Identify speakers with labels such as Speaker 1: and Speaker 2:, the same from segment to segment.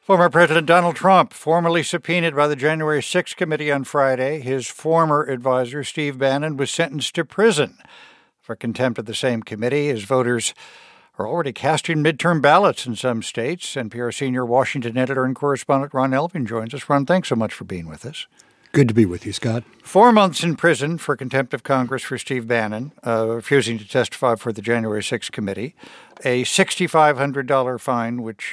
Speaker 1: Former President Donald Trump, formally subpoenaed by the January 6th committee on Friday. His former advisor, Steve Bannon, was sentenced to prison for contempt of the same committee. His voters are already casting midterm ballots in some states. NPR senior Washington editor and correspondent Ron Elving joins us. Ron, thanks so much for being with us.
Speaker 2: Good to be with you, Scott.
Speaker 1: 4 months in prison for contempt of Congress for Steve Bannon, refusing to testify for the January 6th committee. A $6,500 fine, which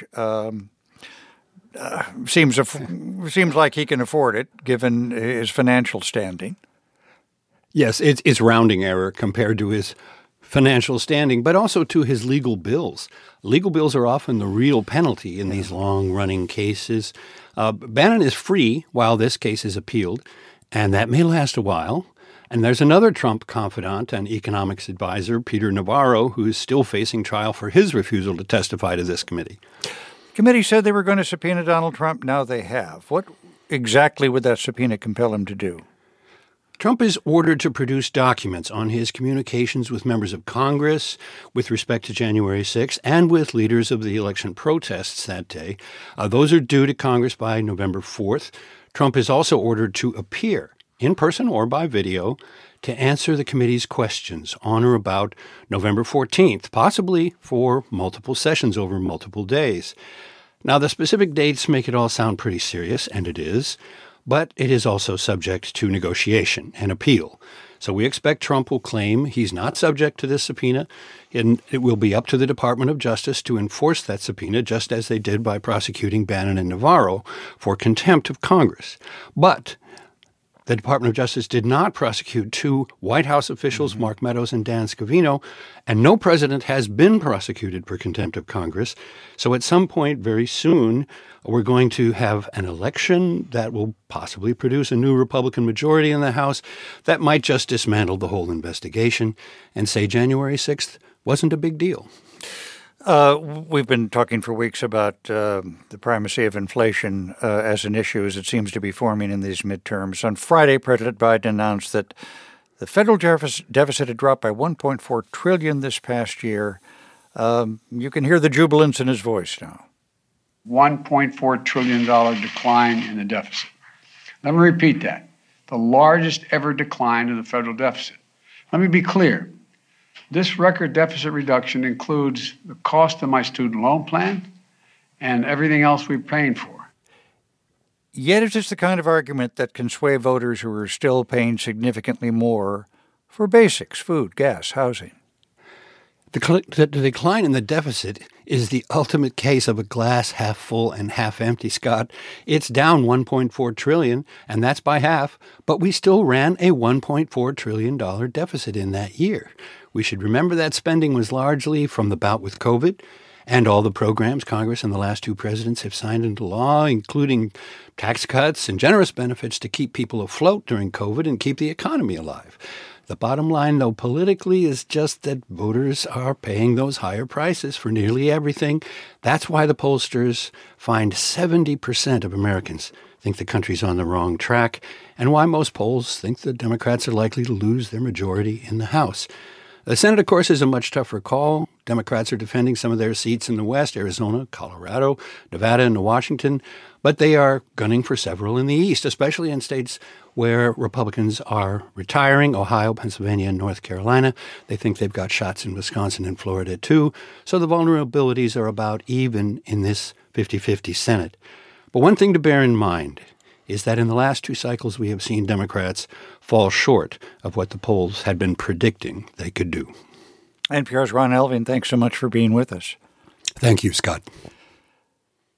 Speaker 1: seems like he can afford it, given his financial standing.
Speaker 2: Yes, it's rounding error compared to his financial standing, but also to his legal bills. Legal bills are often the real penalty in these long-running cases. Bannon is free while this case is appealed, and that may last a while. And there's another Trump confidant and economics advisor, Peter Navarro, who is still facing trial for his refusal to testify to this committee.
Speaker 1: The committee said they were going to subpoena Donald Trump. Now they have. What exactly would that subpoena compel him to do?
Speaker 2: Trump is ordered to produce documents on his communications with members of Congress with respect to January 6th and with leaders of the election protests that day. Those are due to Congress by November 4th. Trump is also ordered to appear in person or by video to answer the committee's questions on or about November 14th, possibly for multiple sessions over multiple days. Now, the specific dates make it all sound pretty serious, and it is, but it is also subject to negotiation and appeal. So we expect Trump will claim he's not subject to this subpoena, and it will be up to the Department of Justice to enforce that subpoena, just as they did by prosecuting Bannon and Navarro for contempt of Congress. But the Department of Justice did not prosecute two White House officials, Mark Meadows and Dan Scavino, and no president has been prosecuted for contempt of Congress. So at some point very soon, we're going to have an election that will possibly produce a new Republican majority in the House that might just dismantle the whole investigation and say January 6th wasn't a big deal.
Speaker 1: We've been talking for weeks about the primacy of inflation as an issue as it seems to be forming in these midterms. On Friday, President Biden announced that the federal deficit had dropped by $1.4 trillion this past year. You can hear the jubilance in his voice now.
Speaker 3: $1.4 trillion decline in the deficit. Let me repeat that. The largest ever decline in the federal deficit. Let me be clear. This record deficit reduction includes the cost of my student loan plan and everything else we're paying for.
Speaker 1: Yet is this the kind of argument that can sway voters who are still paying significantly more for basics, food, gas, housing?
Speaker 2: The decline in the deficit is the ultimate case of a glass half full and half empty, Scott. It's down $1.4 trillion, and that's by half, but we still ran a $1.4 trillion deficit in that year. We should remember that spending was largely from the bout with COVID and all the programs Congress and the last two presidents have signed into law, including tax cuts and generous benefits to keep people afloat during COVID and keep the economy alive. The bottom line, though, politically is just that voters are paying those higher prices for nearly everything. That's why the pollsters find 70% of Americans think the country's on the wrong track, and why most polls think the Democrats are likely to lose their majority in the House. The Senate, of course, is a much tougher call. Democrats are defending some of their seats in the West, Arizona, Colorado, Nevada, and Washington, but they are gunning for several in the East, especially in states where Republicans are retiring, Ohio, Pennsylvania, and North Carolina. They think they've got shots in Wisconsin and Florida, too. So the vulnerabilities are about even in this 50-50 Senate. But one thing to bear in mind is that in the last two cycles we have seen Democrats fall short of what the polls had been predicting they could do.
Speaker 1: NPR's Ron Elving, thanks so much for being with us.
Speaker 2: Thank you, Scott.